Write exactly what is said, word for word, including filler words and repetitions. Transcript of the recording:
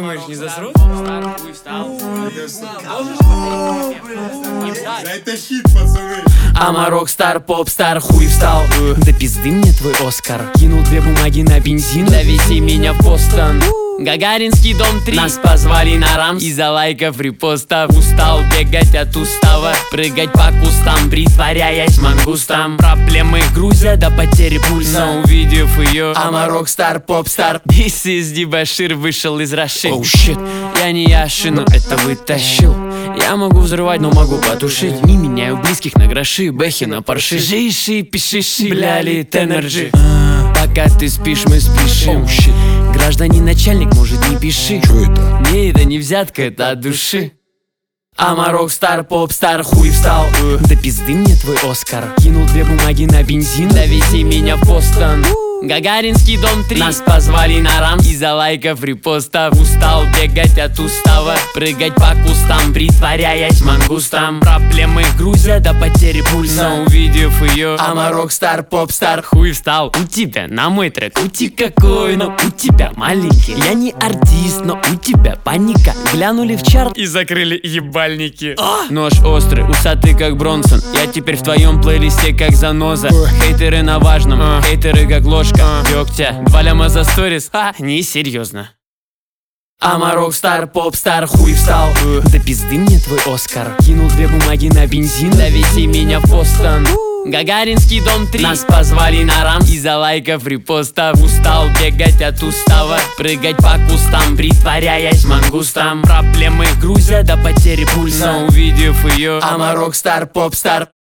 думаешь, не засрут? Это хит, пацаны. Ама рок-стар, поп-стар, хуй встал. Да пизды мне твой Оскар. Кинул две бумаги на бензин, довези меня в Бостон. Гагаринский дом три. Нас позвали на рамс из-за лайков, репостов. Устал бегать от устава, прыгать по кустам, притворяясь мангустом. Проблемы грузят до потери пульса. Но увидев ее, ама рок-стар, поп-стар, This is дебошир вышел из Раши. Оу щит, я не Яши, но это вытащил. Я могу взрывать, но могу потушить. Не меняю близких на гроши, бэхи на парши. Жиши, пишиши, бляли, тенерджи. Пока ты спишь, мы спешим. oh, Гражданин начальник, может, не пиши. Чё это? Не, это не взятка, это от души. Ама рок-стар, поп-стар, хуй встал. Да пизды мне твой Оскар. Кинул две бумаги на бензин, довези меня в Бостон. Гагаринский дом три. Нас позвали на рамс из-за лайков, репостов. Устал бегать от устава, прыгать по кустам, притворяясь мангустом. Проблемы грузят до потери пульса. Но увидев ее, ама рок-стар, поп-стар, хуй встал. У тебя на мой трек ути какой, но у тебя маленький. Я не артист, но у тебя паника. Глянули в чарт И закрыли ебальники. Нож острый, усатый как Бронсон. Я теперь в твоем плейлисте как заноза. Хейтеры на важном, А. хейтеры как ложка дегтя. Два ляма за сторис, а, несерьезно. Ама рок-стар, поп-стар, хуй встал. Да пизды мне твой Оскар. Кинул две бумаги на бензин, довези меня в Бостон. Гагаринский дом три. Нас позвали на рамс из-за лайков, репостов. Устал бегать от устава, прыгать по кустам, притворяясь мангустом. Проблемы грузят до потери пульса. Но увидев ее, ама рок-стар, поп-стар.